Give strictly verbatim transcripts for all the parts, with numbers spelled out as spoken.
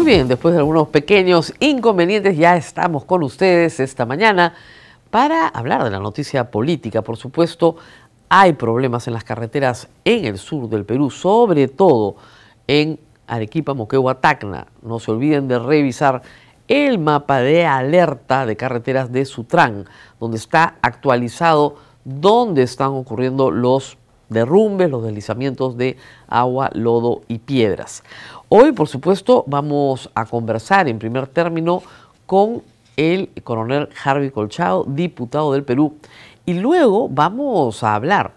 Muy bien, después de algunos pequeños inconvenientes ya estamos con ustedes esta mañana para hablar de la noticia política. Por supuesto, hay problemas en las carreteras en el sur del Perú, sobre todo en Arequipa, Moquegua, Tacna. No se olviden de revisar el mapa de alerta de carreteras de Sutran, donde está actualizado dónde están ocurriendo los derrumbes, los deslizamientos de agua, lodo y piedras. Hoy, por supuesto, vamos a conversar en primer término con el coronel Harvey Colchado, diputado del Perú, y luego vamos a hablar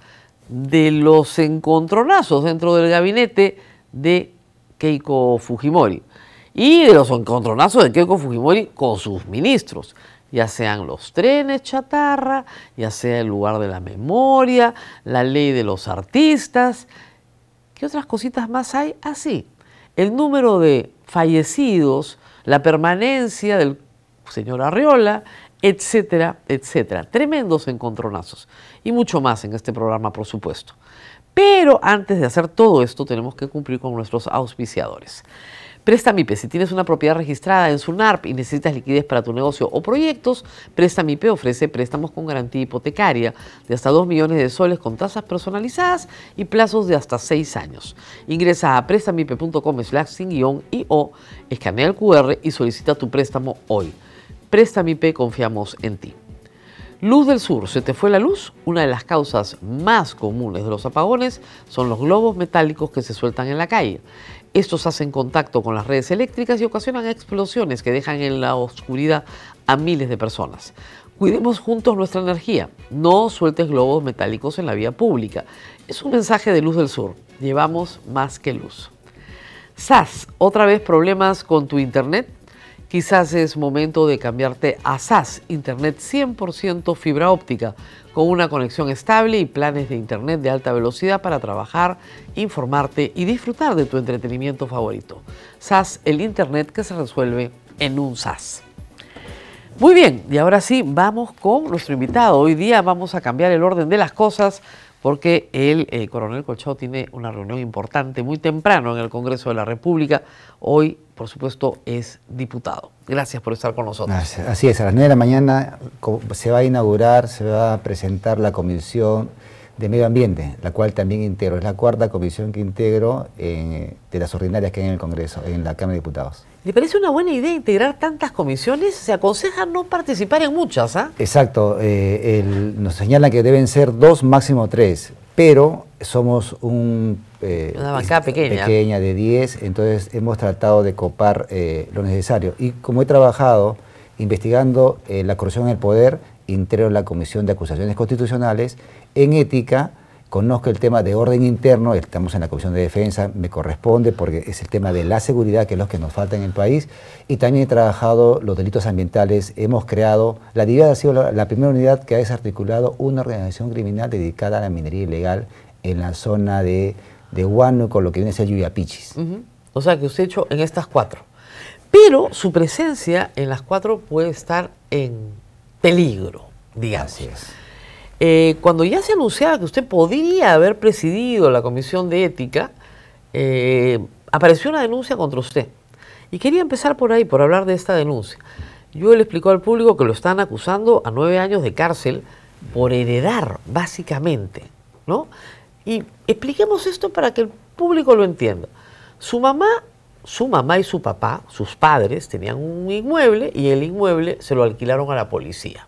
de los encontronazos dentro del gabinete de Keiko Fujimori y de los encontronazos de Keiko Fujimori con sus ministros, ya sean los trenes chatarra, ya sea el lugar de la memoria, la ley de los artistas. ¿Qué otras cositas más hay? Así, el número de fallecidos, la permanencia del señor Arriola, etcétera, etcétera. Tremendos encontronazos y mucho más en este programa, por supuesto. Pero antes de hacer todo esto, tenemos que cumplir con nuestros auspiciadores. Préstamipe, si tienes una propiedad registrada en SUNARP y necesitas liquidez para tu negocio o proyectos, Préstamipe ofrece préstamos con garantía hipotecaria de hasta dos millones de soles con tasas personalizadas y plazos de hasta seis años. Ingresa a prestamipe punto com slash sin guión y o escanea el cu erre y solicita tu préstamo hoy. Préstamipe, confiamos en ti. Luz del Sur, ¿se te fue la luz? Una de las causas más comunes de los apagones son los globos metálicos que se sueltan en la calle. Estos hacen contacto con las redes eléctricas y ocasionan explosiones que dejan en la oscuridad a miles de personas. Cuidemos juntos nuestra energía. No sueltes globos metálicos en la vía pública. Es un mensaje de Luz del Sur. Llevamos más que luz. S A S, ¿otra vez problemas con tu internet? Quizás es momento de cambiarte a S A S, Internet cien por ciento fibra óptica, con una conexión estable y planes de Internet de alta velocidad para trabajar, informarte y disfrutar de tu entretenimiento favorito. S A S, el Internet que se resuelve en un S A S. Muy bien, y ahora sí, vamos con nuestro invitado. Hoy día vamos a cambiar el orden de las cosas porque el eh, coronel Colchado tiene una reunión importante muy temprano en el Congreso de la República. Hoy, por supuesto, es diputado. Gracias por estar con nosotros. Así es, a las nueve de la mañana se va a inaugurar, se va a presentar la Comisión de Medio Ambiente, la cual también integro. Es la cuarta comisión que integro en, de las ordinarias que hay en el Congreso, en la Cámara de Diputados. ¿Le parece una buena idea integrar tantas comisiones? Se aconseja no participar en muchas, ¿ah? ¿eh? Exacto. Eh, el, nos señalan que deben ser dos, máximo tres, pero somos un, eh, una bancada pequeña. pequeña de diez, entonces hemos tratado de copar eh, lo necesario. Y como he trabajado investigando eh, la corrupción en el poder, integro la Comisión de Acusaciones Constitucionales. En ética, conozco el tema de orden interno, estamos en la Comisión de Defensa, me corresponde porque es el tema de la seguridad, que es lo que nos falta en el país, y también he trabajado los delitos ambientales. Hemos creado, la D I V A ha sido la, la primera unidad que ha desarticulado una organización criminal dedicada a la minería ilegal en la zona de, de Huánuco, lo que viene a ser Yuyapichis. Uh-huh. O sea que usted ha hecho en estas cuatro. Pero su presencia en las cuatro puede estar en peligro, digamos. Así es. Eh, cuando ya se anunciaba que usted podría haber presidido la Comisión de Ética, eh, apareció una denuncia contra usted. Y quería empezar por ahí, por hablar de esta denuncia. Yo le explicó al público que lo están acusando a nueve años de cárcel por heredar, básicamente, ¿no? Y expliquemos esto para que el público lo entienda. Su mamá, su mamá y su papá, sus padres, tenían un inmueble y el inmueble se lo alquilaron a la policía.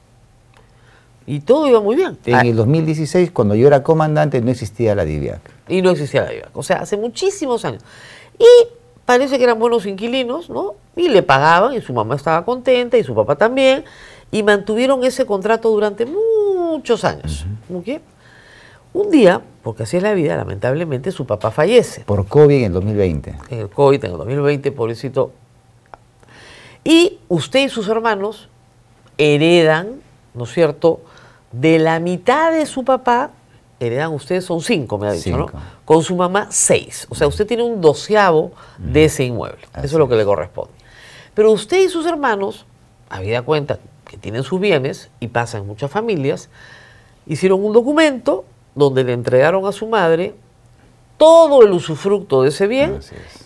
Y todo iba muy bien. En el dos mil dieciséis, cuando yo era comandante, no existía la D I V I A C. Y no existía la D I V I A C. O sea, hace muchísimos años. Y parece que eran buenos inquilinos, ¿no? Y le pagaban, y su mamá estaba contenta, y su papá también. Y mantuvieron ese contrato durante muchos años. Uh-huh. ¿Okay? Un día, porque así es la vida, lamentablemente, su papá fallece. Por COVID en el dos mil veinte. En el COVID, en el dos mil veinte, pobrecito. Y usted y sus hermanos heredan, ¿no es cierto?, de la mitad de su papá, heredan ustedes, son cinco, me ha dicho, cinco. ¿no? Con su mamá, seis. O sea, usted tiene un doceavo mm. de ese inmueble. Así Eso es lo que le corresponde. Pero usted y sus hermanos, habida cuenta que tienen sus bienes, y pasa en muchas familias, hicieron un documento donde le entregaron a su madre todo el usufructo de ese bien, Así es.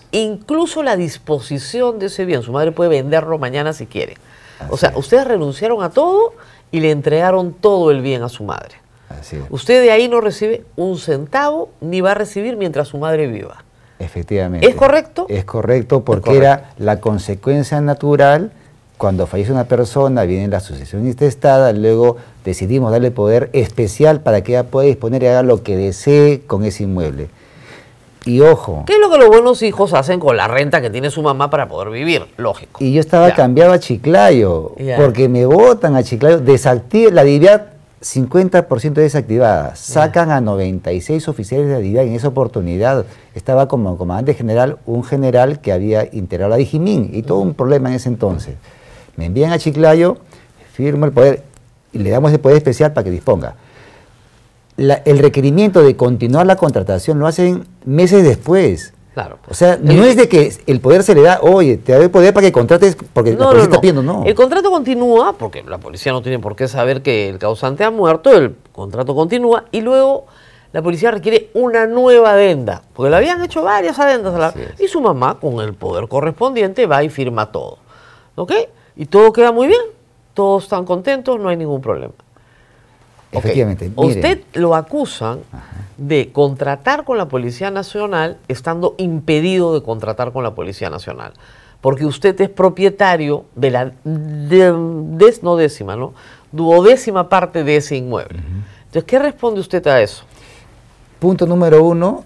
incluso la disposición de ese bien. Su madre puede venderlo mañana si quiere. Así o sea, es. ustedes renunciaron a todo y le entregaron todo el bien a su madre. Así es. Usted de ahí no recibe un centavo ni va a recibir mientras su madre viva. Efectivamente. ¿Es correcto? Es correcto porque Es correcto. era la consecuencia natural. Cuando fallece una persona, viene la sucesión intestada, luego decidimos darle poder especial para que ella pueda disponer y haga lo que desee con ese inmueble. Y ojo, ¿Qué es lo que los buenos hijos hacen con la renta que tiene su mamá para poder vivir? Lógico. y yo estaba Ya. cambiado a Chiclayo, Ya. porque me botan a Chiclayo, desactiva la DIVIAD cincuenta por ciento desactivada, sacan a noventa y seis oficiales de la DIVIAD. En esa oportunidad estaba como comandante general un general que había integrado la Dijimín y todo un problema en ese entonces. Me envían a Chiclayo, firmo el poder y le damos el poder especial para que disponga. La- el requerimiento de continuar la contratación lo hacen meses después. Claro. O sea, no El- es de que el poder se le da, oye, te doy el poder para que contrates porque la No, policía no, está no. pidiendo, no. El contrato continúa, porque la policía no tiene por qué saber que el causante ha muerto, el contrato continúa y luego la policía requiere una nueva adenda, porque le habían hecho varias adendas a la, Así es. y su mamá, con el poder correspondiente, va y firma todo. ¿Ok? Y todo queda muy bien, todos están contentos, no hay ningún problema. Ok. Efectivamente. A miren. Usted lo acusan de contratar con la Policía Nacional estando impedido de contratar con la Policía Nacional. Porque usted es propietario de la de, des- no décima, ¿no? duodécima parte de ese inmueble. Entonces, ¿qué responde usted a eso? Punto número uno,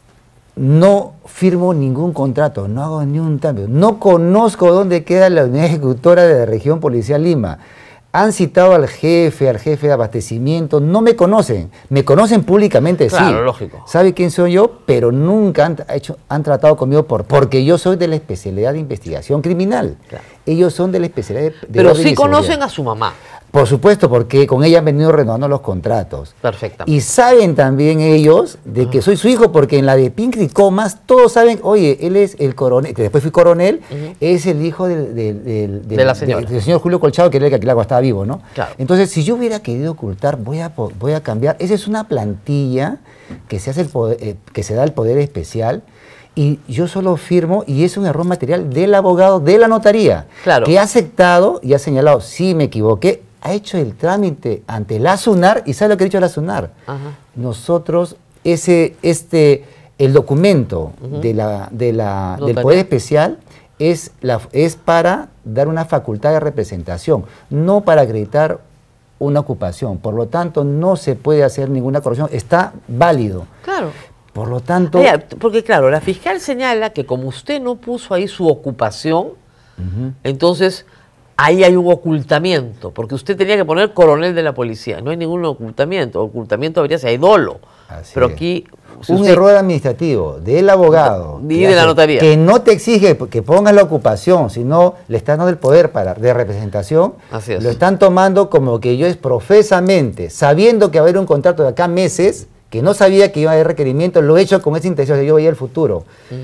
no firmo ningún contrato, no hago ni un cambio. No conozco dónde queda la unidad ejecutora de la región policial Lima. Han citado al jefe, al jefe de abastecimiento, no me conocen. Me conocen públicamente, sí. Claro, lógico. ¿Sabe quién soy yo? Pero nunca han, hecho, han tratado conmigo por, porque yo soy de la especialidad de investigación criminal. Claro. Ellos son de la especialidad de, de Pero orden sí y seguridad. conocen a su mamá, Por supuesto, porque con ella han venido renovando los contratos. perfectamente. Y saben también ellos de que soy su hijo, porque en la de Pincri Comas todos saben, oye, él es el coronel, que después fui coronel, Ujú. es el hijo del, del, del- del- De la señora. del- del señor Julio Colchado, que era el que aquí cuando estaba vivo, ¿no? Claro. Entonces, si yo hubiera querido ocultar, voy a, po- voy a cambiar. Esa es una plantilla que se, hace el poder- eh, que se da el poder especial. Y yo solo firmo, y es un error material del abogado de la notaría, Claro. que ha aceptado y ha señalado, sí, me equivoqué, ha hecho el trámite ante la SUNAR, y ¿sabe lo que ha dicho la SUNAR? Ajá. Nosotros, ese, este, el documento de la, de la, del Notaría. Poder Especial es, la, es para dar una facultad de representación, no para acreditar una ocupación. Por lo tanto, no se puede hacer ninguna corrección, está válido. Claro. Por lo tanto, Ah, ya, porque claro, la fiscal señala que como usted no puso ahí su ocupación, ujú, entonces ahí hay un ocultamiento, porque usted tenía que poner coronel de la policía. No hay ningún ocultamiento. Ocultamiento habría si hay dolo. Así Pero es. aquí si un usted- error administrativo del abogado Y que de la hace- notaría. que no te exige que pongas la ocupación, sino le están dando el poder para, de representación, Así es. lo están tomando como que yo es profesamente, sabiendo que va a haber un contrato de acá meses, que no sabía que iba a haber requerimiento, lo he hecho con esa intención, que yo veía el futuro.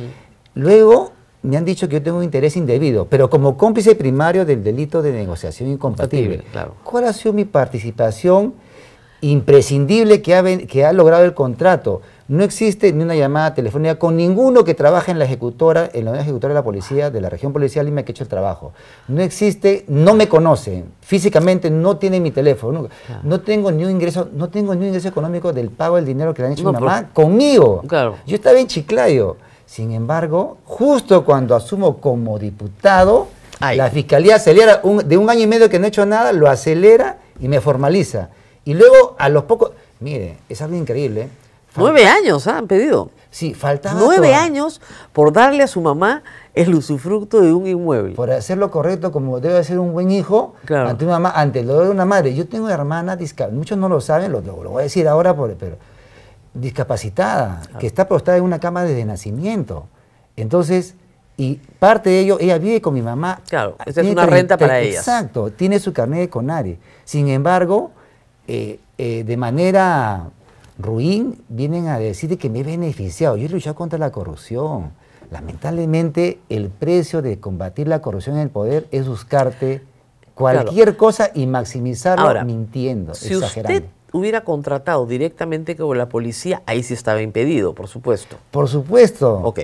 Luego me han dicho que yo tengo un interés indebido, pero como cómplice primario del delito de negociación incompatible. Compatible, claro. ¿Cuál ha sido mi participación imprescindible que ha, ven- que ha logrado el contrato? No existe ni una llamada telefónica con ninguno que trabaje en la ejecutora, en la unidad ejecutora de la policía, de la región policial Lima, que ha hecho el trabajo. No existe, no me conocen, físicamente no tienen mi teléfono, no, Claro. no tengo ni un ingreso, no tengo ni un ingreso económico del pago del dinero que le han hecho No, a mi pero- mamá conmigo. Claro. Yo estaba en Chiclayo. Sin embargo, justo cuando asumo como diputado, Ay. la fiscalía acelera un- de un año y medio que no he hecho nada, lo acelera y me formaliza. Y luego, a los pocos, mire, es algo increíble. Fal- Nueve años ¿ah? han pedido. Sí, faltaba Nueve toda- años por darle a su mamá el usufructo de un inmueble. por hacer lo correcto como debe ser un buen hijo Claro. ante una mamá, ante el dolor de una madre. Yo tengo hermana discapacitada, muchos no lo saben, lo, lo- lo voy a decir ahora, por- pero discapacitada, que está postada en una cama desde nacimiento. Entonces, y parte de ello, ella vive con mi mamá. Claro, esa es Tiene una tre- renta tre- para ellas. Exacto, tiene su carnet de CONARE. Sin embargo, eh, eh, de manera ruin, vienen a decir que me he beneficiado. Yo he luchado contra la corrupción. Lamentablemente, el precio de combatir la corrupción en el poder es buscarte cualquier cosa y maximizarlo Ahora, mintiendo, Si exagerando. usted hubiera contratado directamente con la policía, ahí sí estaba impedido, por supuesto. Por supuesto. Ok.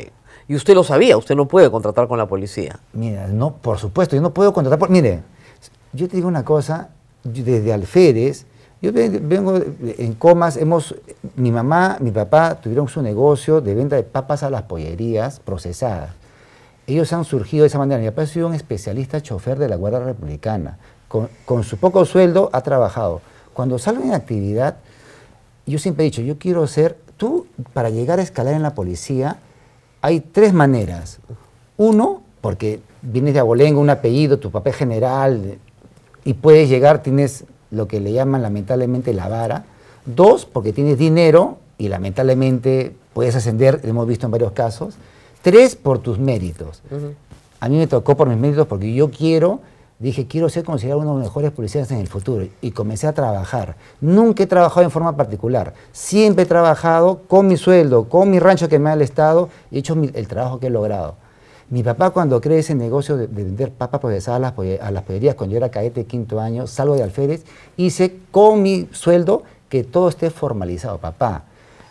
Y usted lo sabía, usted no puede contratar con la policía. Mira, no, por supuesto, yo no puedo contratar. Por, mire, yo te digo una cosa, yo desde alférez, yo vengo en Comas, hemos, mi mamá, mi papá tuvieron su negocio de venta de papas a las pollerías procesadas. Ellos han surgido de esa manera. Mi papá ha sido un especialista chofer de la Guardia Republicana. Con, con su poco sueldo ha trabajado. Cuando salgo en actividad, yo siempre he dicho, yo quiero ser, tú para llegar a escalar en la policía, hay tres maneras. Uno, porque vienes de abolengo, un apellido, tu papá es general, y puedes llegar, tienes lo que le llaman lamentablemente la vara. Dos, porque tienes dinero y lamentablemente puedes ascender, lo hemos visto en varios casos. Tres, por tus méritos. Uh-huh. A mí me tocó por mis méritos porque yo quiero, dije, quiero ser considerado uno de los mejores policías en el futuro. Y comencé a trabajar. Nunca he trabajado en forma particular. Siempre he trabajado con mi sueldo, con mi rancho que me da el Estado, y he hecho mi, el trabajo que he logrado. Mi papá, cuando creó ese negocio de, de vender papas procesadas a las, a las pollerías, cuando yo era cadete de quinto año, salgo de alférez, hice con mi sueldo que todo esté formalizado. Papá,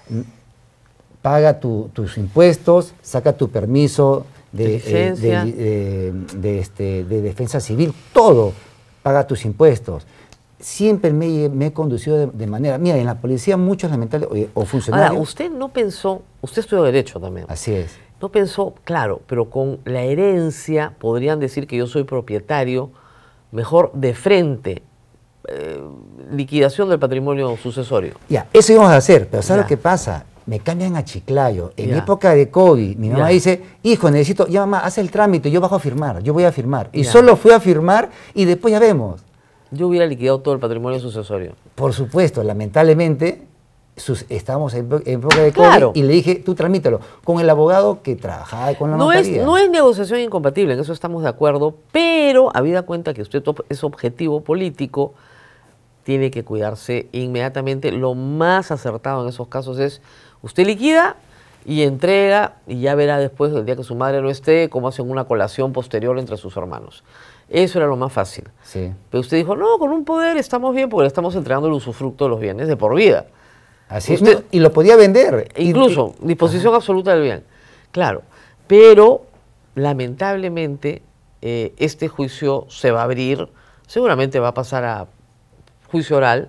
paga tu, tus impuestos, saca tu permiso de, eh, de, de, de, este, de defensa civil, todo, paga tus impuestos. Siempre me, me he conducido de, de manera... Mira, en la policía muchos lamentables o, o funcionarios... Ahora, usted no pensó... Usted estudió Derecho también. Así es. No pensó, claro, pero con la herencia podrían decir que yo soy propietario, mejor de frente, eh, liquidación del patrimonio sucesorio. Ya, eso íbamos a hacer, pero ¿sabes ya. lo que pasa? Me cambian a Chiclayo. En ya. época de COVID, mi mamá ya. dice, hijo, necesito, ya mamá, haz el trámite, yo bajo a firmar, yo voy a firmar. Y ya. solo fui a firmar y después ya vemos. Yo hubiera liquidado todo el patrimonio sucesorio. Por supuesto, lamentablemente... Sus, estábamos en época de COVID claro. y le dije, tú tramítalo, con el abogado que trabajaba con la no notaría. Es, no es negociación incompatible, en eso estamos de acuerdo, pero habida cuenta que usted es objetivo político, tiene que cuidarse inmediatamente. Lo más acertado en esos casos es, usted liquida y entrega, y ya verá después, el día que su madre no esté, cómo hacen una colación posterior entre sus hermanos. Eso era lo más fácil. Sí. Pero usted dijo, no, con un poder estamos bien porque le estamos entregando el usufructo de los bienes de por vida. Así Usted, es, y lo podía vender. Incluso, y, y, disposición ajá. absoluta del bien. Claro, pero lamentablemente eh, este juicio se va a abrir, seguramente va a pasar a juicio oral,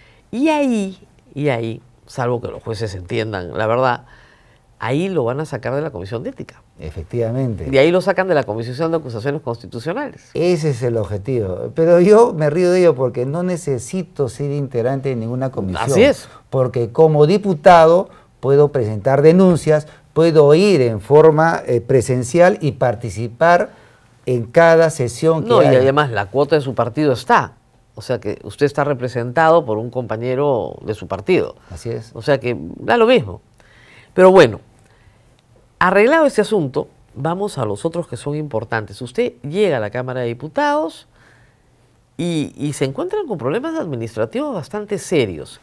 y ahí, y ahí, salvo que los jueces entiendan la verdad, ahí lo van a sacar de la Comisión de Ética. Efectivamente. De ahí lo sacan de la Comisión de Acusaciones Constitucionales. Ese es el objetivo. Pero yo me río de ello porque no necesito ser integrante de ninguna comisión. Así es. Porque como diputado puedo presentar denuncias, puedo ir en forma eh, presencial y participar en cada sesión que No, hay. y además la cuota de su partido está. O sea que usted está representado por un compañero de su partido. Así es. O sea que da lo mismo. Pero bueno, arreglado este asunto, vamos a los otros que son importantes. Usted llega a la Cámara de Diputados y, y se encuentran con problemas administrativos bastante serios.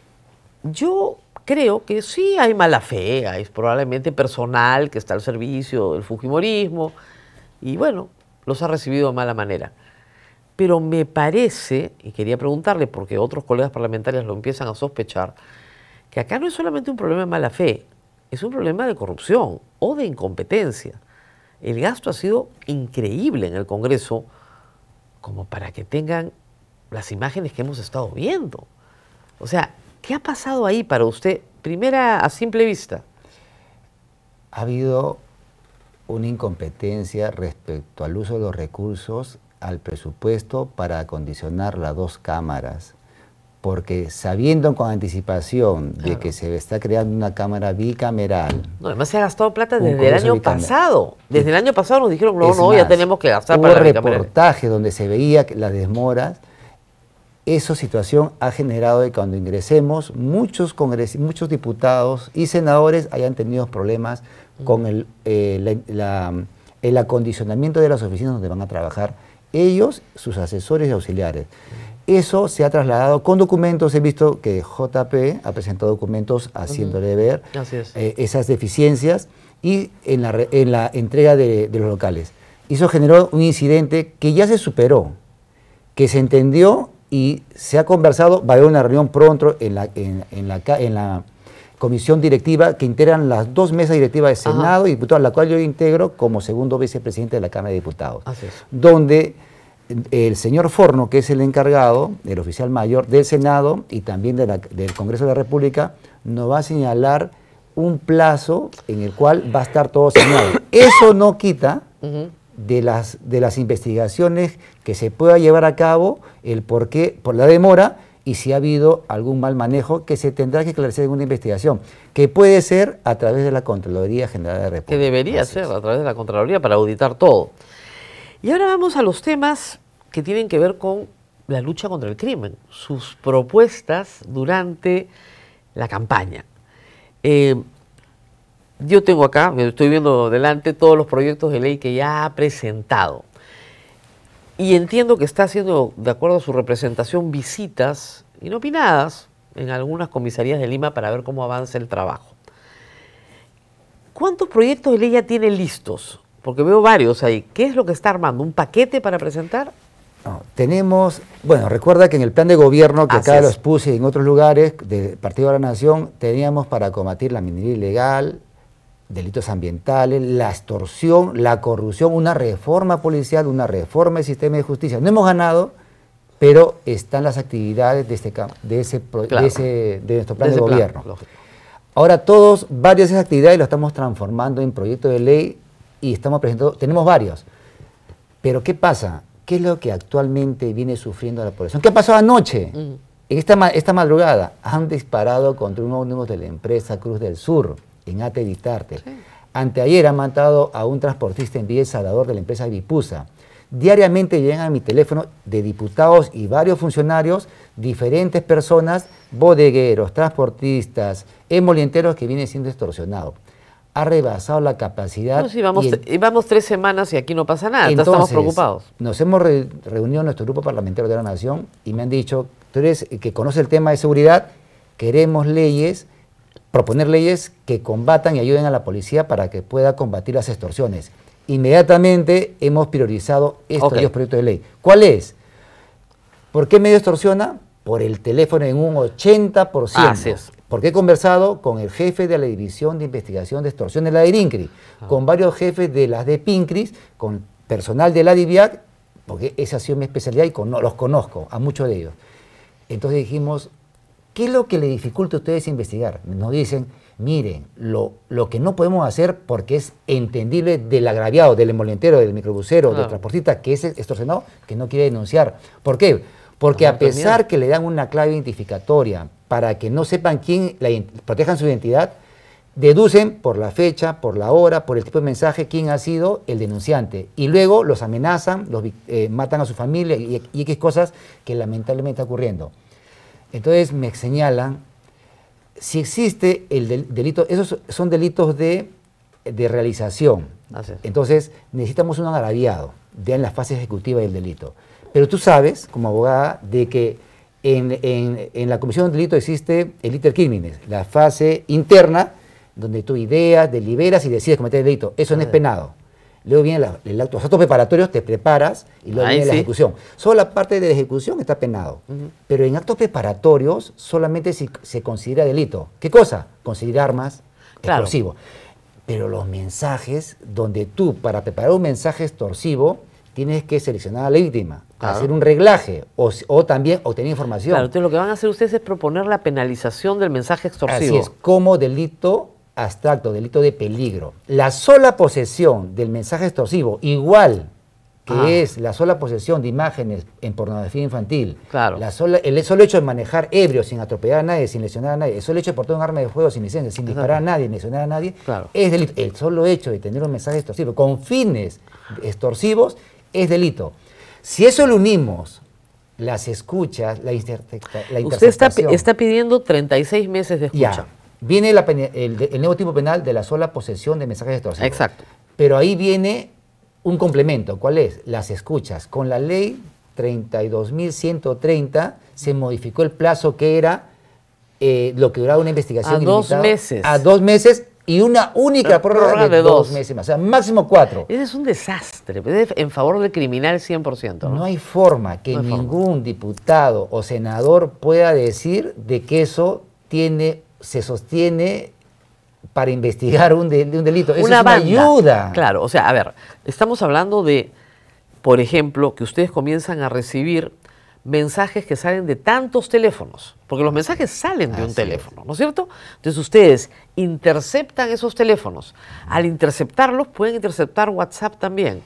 Yo creo que sí hay mala fe, hay probablemente personal que está al servicio del fujimorismo y bueno, los ha recibido de mala manera. Pero me parece, y quería preguntarle porque otros colegas parlamentarios lo empiezan a sospechar, que acá no es solamente un problema de mala fe, es un problema de corrupción o de incompetencia. El gasto ha sido increíble en el Congreso como para que tengan las imágenes que hemos estado viendo. O sea, ¿qué ha pasado ahí para usted? Primera, a simple vista. Ha habido una incompetencia respecto al uso de los recursos, al presupuesto para acondicionar las dos cámaras. Porque sabiendo con anticipación de claro. que se está creando una cámara bicameral... No, además se ha gastado plata desde el año pasado. Desde el año pasado nos dijeron, no, no, más, ya tenemos que gastar hubo para la reportaje donde se veía las desmoras. Esa situación ha generado que cuando ingresemos, muchos, congres muchos diputados y senadores hayan tenido problemas mm. con el, eh, la, la, el acondicionamiento de las oficinas donde van a trabajar ellos, sus asesores y auxiliares. Mm. Eso se ha trasladado con documentos. He visto que J P ha presentado documentos haciéndole ver Así es. eh, esas deficiencias y en la, en la entrega de, de los locales. Eso generó un incidente que ya se superó, que se entendió y se ha conversado. Va a haber una reunión pronto en la, en, en la, en la, comisión directiva que integran las dos mesas directivas de Senado Ajá. y Diputados, la cual yo integro como segundo vicepresidente de la Cámara de Diputados. Así es. Donde el señor Forno, que es el encargado, el oficial mayor del Senado y también de la, del Congreso de la República, nos va a señalar un plazo en el cual va a estar todo señalado. Eso no quita uh-huh. de, las, de las investigaciones que se pueda llevar a cabo, el por qué, por la demora, y si ha habido algún mal manejo que se tendrá que esclarecer en una investigación, que puede ser a través de la Contraloría General de la República. Que debería Así ser es. a través de la Contraloría para auditar todo. Y ahora vamos a los temas que tienen que ver con la lucha contra el crimen, sus propuestas durante la campaña. Eh, yo tengo acá, me estoy viendo delante, todos los proyectos de ley que ya ha presentado. Y entiendo que está haciendo, de acuerdo a su representación, visitas inopinadas en algunas comisarías de Lima para ver cómo avanza el trabajo. ¿Cuántos proyectos de ley ya tiene listos? Porque veo varios ahí. ¿Qué es lo que está armando? ¿Un paquete para presentar? No, tenemos, bueno, recuerda que en el plan de gobierno, que Así acá es. los puse en otros lugares del Partido de la Nación, teníamos para combatir la minería ilegal, delitos ambientales, la extorsión, la corrupción, una reforma policial, una reforma del sistema de justicia. No hemos ganado, pero están las actividades de, este, de, ese, claro. de, ese, de nuestro plan de, de gobierno. Plan, Ahora todos, varias de esas actividades las estamos transformando en proyectos de ley y estamos presentando, tenemos varios. Pero ¿qué pasa? ¿Qué es lo que actualmente viene sufriendo la población? ¿Qué pasó anoche? Mm. En esta, esta madrugada han disparado contra un ómnibus de la empresa Cruz del Sur, en Ate Vitarte. Sí. Anteayer han matado a un transportista en Villa El Salvador de la empresa Vipusa. Diariamente llegan a mi teléfono de diputados y varios funcionarios, diferentes personas, bodegueros, transportistas, emolienteros que vienen siendo extorsionados. Ha rebasado la capacidad. No, sí, vamos, y el, vamos tres semanas y aquí no pasa nada, entonces, estamos preocupados. Nos hemos re, reunido en nuestro grupo parlamentario de la Nación y me han dicho, tú eres que conoce el tema de seguridad, queremos leyes, proponer leyes que combatan y ayuden a la policía para que pueda combatir las extorsiones. Inmediatamente hemos priorizado estos okay. dos proyectos de ley. ¿Cuál es? ¿Por qué medio extorsiona? Por el teléfono en un ochenta por ciento. Así es. Porque he conversado con el jefe de la División de Investigación de Extorsión de la de INCRI, ah. con varios jefes de las de PINCRIS, con personal de la DIVIAC, porque esa ha sido mi especialidad y con, los conozco, a muchos de ellos. Entonces dijimos, ¿qué es lo que le dificulta a ustedes investigar? Nos dicen, miren, lo, lo que no podemos hacer porque es entendible del agraviado, del emolientero, del microbusero, claro. del transportista que es extorsionado, que no quiere denunciar. ¿Por qué? Porque a pesar que le dan una clave identificatoria para que no sepan quién, la, protejan su identidad, deducen por la fecha, por la hora, por el tipo de mensaje, quién ha sido el denunciante. Y luego los amenazan, los eh, matan a su familia y, y X cosas que lamentablemente está ocurriendo. Entonces me señalan, si existe el del, delito, esos son delitos de, de realización. Entonces necesitamos un agraviado ya en la fase ejecutiva del delito. Pero tú sabes, como abogada, de que en, en, en la comisión del delito existe el iter criminis, la fase interna, donde tú ideas, deliberas y decides cometer el delito. Eso no es penado. Luego viene la, el acto, los actos preparatorios, te preparas y luego Ahí viene sí. la ejecución. Solo la parte de la ejecución está penado. Uh-huh. Pero en actos preparatorios solamente se, se considera delito. ¿Qué cosa? Conseguir armas, claro. explosivos. Pero los mensajes, donde tú, para preparar un mensaje extorsivo, tienes que seleccionar a la víctima, claro. hacer un reglaje o, o también obtener información. Claro, entonces lo que van a hacer ustedes es proponer la penalización del mensaje extorsivo. Así es, como delito abstracto, delito de peligro. La sola posesión del mensaje extorsivo, igual que ah. es la sola posesión de imágenes en pornografía infantil, claro. la sola, el solo hecho de manejar ebrio sin atropellar a nadie, sin lesionar a nadie, el solo hecho de portar un arma de fuego sin licencia, sin disparar a nadie, lesionar a nadie, claro. es delito. El solo hecho de tener un mensaje extorsivo con fines extorsivos es delito. Si eso lo unimos, las escuchas, la, intercepta, la Usted está, está pidiendo treinta y seis meses de escucha. Ya. Viene la, el, el nuevo tipo penal de la sola posesión de mensajes extorsivos. Exacto. Pero ahí viene un complemento. ¿Cuál es? Las escuchas. Con la ley treinta y dos mil ciento treinta se modificó el plazo que era eh, lo que duraba una investigación a dos meses. A dos meses y una única prórroga, prórroga de, de dos. dos meses más. O sea, máximo cuatro. Ese es un desastre. Es en favor del criminal cien por ciento. No, no hay forma que no ningún forma. diputado o senador pueda decir de que eso tiene se sostiene para investigar un, de, un delito. Eso Una es una banda. ayuda. Claro, o sea, a ver, estamos hablando de, por ejemplo, que ustedes comienzan a recibir mensajes que salen de tantos teléfonos, porque los mensajes salen de un Así teléfono, ¿no es cierto? Entonces ustedes interceptan esos teléfonos. Al interceptarlos, pueden interceptar WhatsApp también.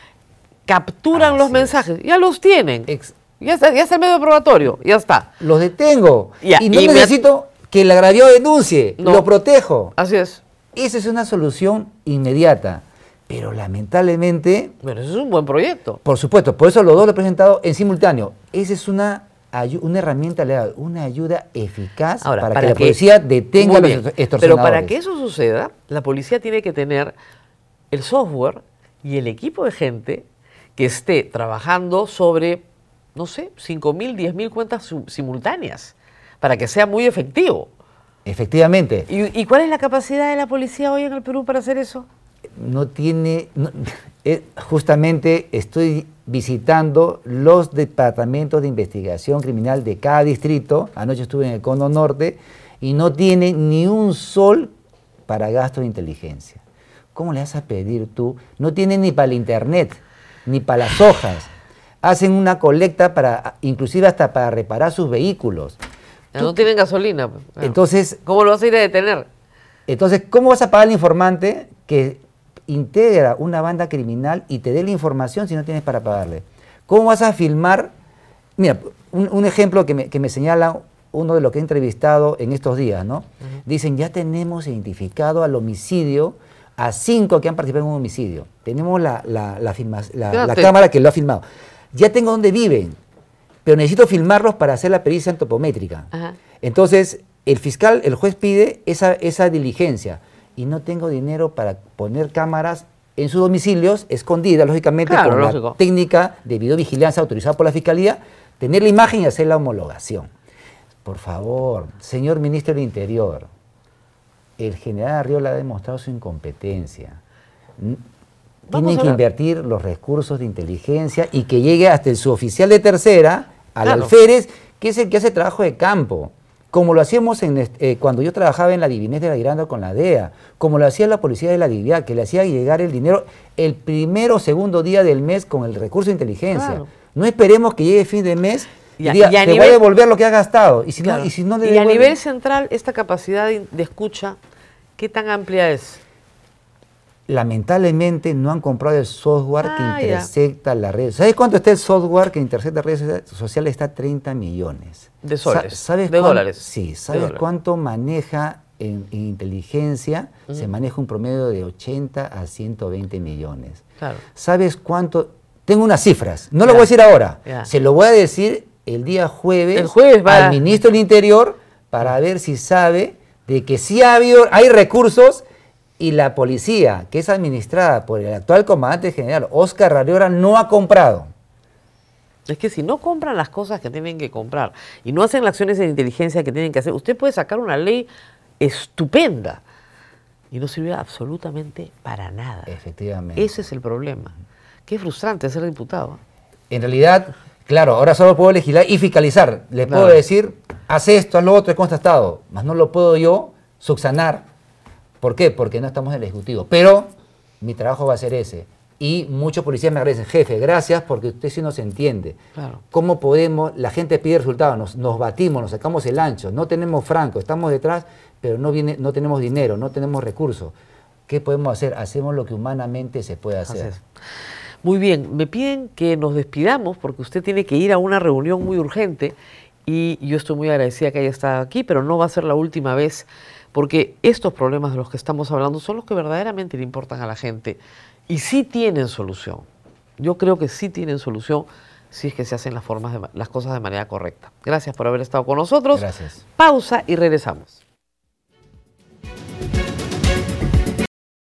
Capturan Así los es. mensajes, ya los tienen. Ex- Ya está, ya está el medio probatorio, ya está. Los detengo. Ya, y no y me- necesito que el agraviado denuncie. No. Lo protejo. Así es. Esa es una solución inmediata. Pero lamentablemente, Bueno, eso es un buen proyecto. por supuesto, por eso los dos lo he presentado en simultáneo. Esa es una, ayu- una herramienta legal, una ayuda eficaz Ahora, para, para que la que- policía detenga Muy a los bien, extorsionadores. pero para que eso suceda, la policía tiene que tener el software y el equipo de gente que esté trabajando sobre, no sé, cinco mil, diez mil cuentas su- simultáneas, para que sea muy efectivo. Efectivamente. ¿Y, y cuál es la capacidad de la policía hoy en el Perú para hacer eso? No tiene, no- eh, justamente estoy visitando los departamentos de investigación criminal de cada distrito. Anoche estuve en el Cono Norte y no tiene ni un sol para gasto de inteligencia. ¿Cómo le vas a pedir tú? No tienen ni para el internet, ni para las hojas. Hacen una colecta para, inclusive hasta para reparar sus vehículos. Ya no tienen gasolina. pues, claro. Entonces, ¿Cómo lo vas a ir a detener? Entonces, ¿cómo vas a pagar al informante que integra una banda criminal y te dé la información si no tienes para pagarle? ¿Cómo vas a filmar? Mira, un, un ejemplo que me, que me señala uno de los que he entrevistado en estos días, ¿no? Uh-huh. Dicen, ya tenemos identificado al homicidio, a cinco que han participado en un homicidio. Tenemos la, la, la, filma, la, la cámara que lo ha filmado. Ya tengo dónde viven, pero necesito filmarlos para hacer la pericia antropométrica. Uh-huh. Entonces, el fiscal, el juez pide esa, esa diligencia y no tengo dinero para poner cámaras en sus domicilios, escondidas, lógicamente, claro, con lógico. la técnica de videovigilancia autorizada por la Fiscalía, tener la imagen y hacer la homologación. Por favor, señor ministro del Interior, el general Arriola ha demostrado su incompetencia. Tienen que invertir los recursos de inteligencia y que llegue hasta el suboficial de tercera, al claro. alférez, que es el que hace trabajo de campo. Como lo hacíamos en, eh, cuando yo trabajaba en la Divinés de la Giranda con la D E A, como lo hacía la policía de la D I V I A, que le hacía llegar el dinero el primer o segundo día del mes con el recurso de inteligencia. Claro. No esperemos que llegue fin de mes y, y diga, y a te nivel, voy a devolver lo que has gastado. Y si claro. no, y si no le y devuelve, a nivel central, esta capacidad de, de escucha, ¿qué tan amplia es? Lamentablemente no han comprado el software ah, que intercepta ya. las redes. ¿Sabes cuánto está el software que intercepta redes sociales? Está treinta millones. De soles, ¿Sabes de dólares. Sí, ¿sabes dólares. cuánto maneja en, en inteligencia? Uh-huh. Se maneja un promedio de ochenta a ciento veinte millones. Claro. ¿Sabes cuánto? Tengo unas cifras, no ya. lo voy a decir ahora. Ya. Se lo voy a decir el día jueves, el jueves va. al ministro del Interior para ver si sabe de que sí ha habido, hay recursos. Y la policía, que es administrada por el actual comandante general, Óscar Arriola, no ha comprado. Es que si no compran las cosas que tienen que comprar y no hacen las acciones de inteligencia que tienen que hacer, usted puede sacar una ley estupenda y no sirve absolutamente para nada. Efectivamente. Ese es el problema. Qué frustrante ser diputado. En realidad, claro, ahora solo puedo legislar y fiscalizar. Le puedo claro. decir, haz esto, haz lo otro, es constatado. Mas no lo puedo yo subsanar. ¿Por qué? Porque no estamos en el Ejecutivo. Pero mi trabajo va a ser ese. Y muchos policías me agradecen, jefe, gracias porque usted sí nos entiende. Claro. ¿Cómo podemos? La gente pide resultados, nos, nos batimos, nos sacamos el ancho, no tenemos franco, estamos detrás, pero no, viene, no tenemos dinero, no tenemos recursos. ¿Qué podemos hacer? Hacemos lo que humanamente se puede hacer. Muy bien, me piden que nos despidamos porque usted tiene que ir a una reunión muy urgente y yo estoy muy agradecida que haya estado aquí, pero no va a ser la última vez. Porque estos problemas de los que estamos hablando son los que verdaderamente le importan a la gente y sí tienen solución. Yo creo que sí tienen solución si es que se hacen las, formas de, las cosas de manera correcta. Gracias por haber estado con nosotros. Gracias. Pausa y regresamos.